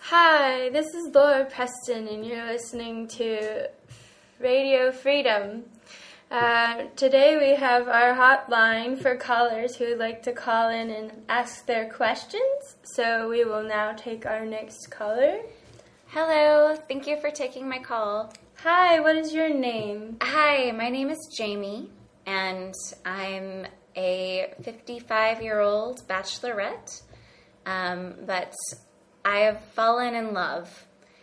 Hi, this is Laura Preston, and you're listening to Radio Freedom. Today we have our hotline for callers who would like to call in and ask their questions. So we will now take our next caller. Hello, thank you for taking my call. Hi, what is your name? Hi, my name is Jamie, and I'm a 55-year-old bachelorette, but I have fallen in love.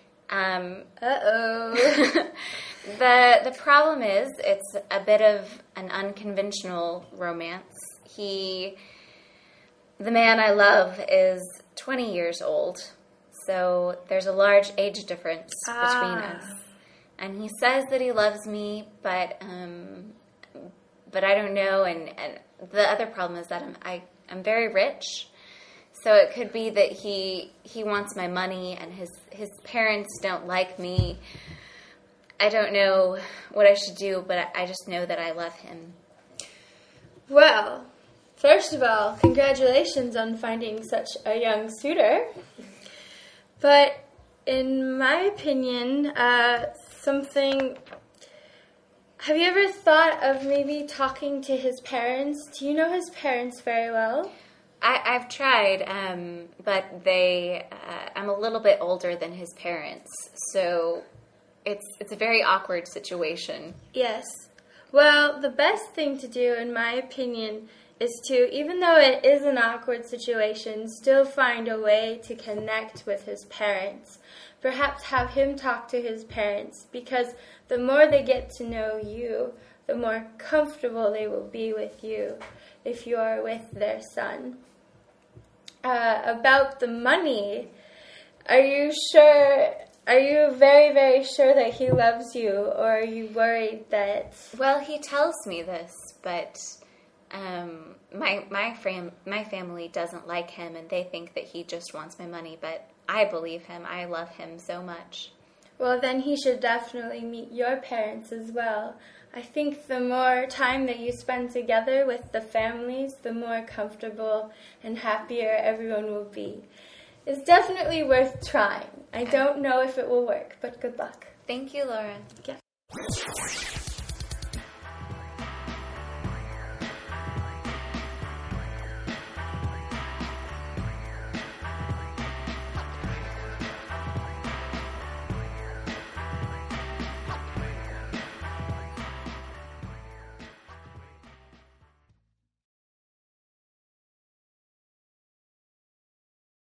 Uh-oh. The problem is it's a bit of an unconventional romance. The man I love is 20 years old, so there's a large age difference between us. And he says that he loves me, but I don't know. And the other problem is that I'm very rich. So it could be that he wants my money, and his parents don't like me. I don't know what I should do, but I just know that I love him. Well, first of all, congratulations on finding such a young suitor. But in my opinion, have you ever thought of maybe talking to his parents? Do you know his parents very well? I've tried, but I'm a little bit older than his parents, so it's a very awkward situation. Yes. Well, the best thing to do, in my opinion, is to, even though it is an awkward situation, still find a way to connect with his parents. Perhaps have him talk to his parents, because the more they get to know you, the more comfortable they will be with you if you are with their son. About the money, are you very, very sure that he loves you, or are you worried that... Well, he tells me this, but my family doesn't like him, and they think that he just wants my money, but I believe him. I love him so much. Well, then he should definitely meet your parents as well. I think the more time that you spend together with the families, the more comfortable and happier everyone will be. It's definitely worth trying. I don't know if it will work, but good luck. Thank you, Laura. Yeah.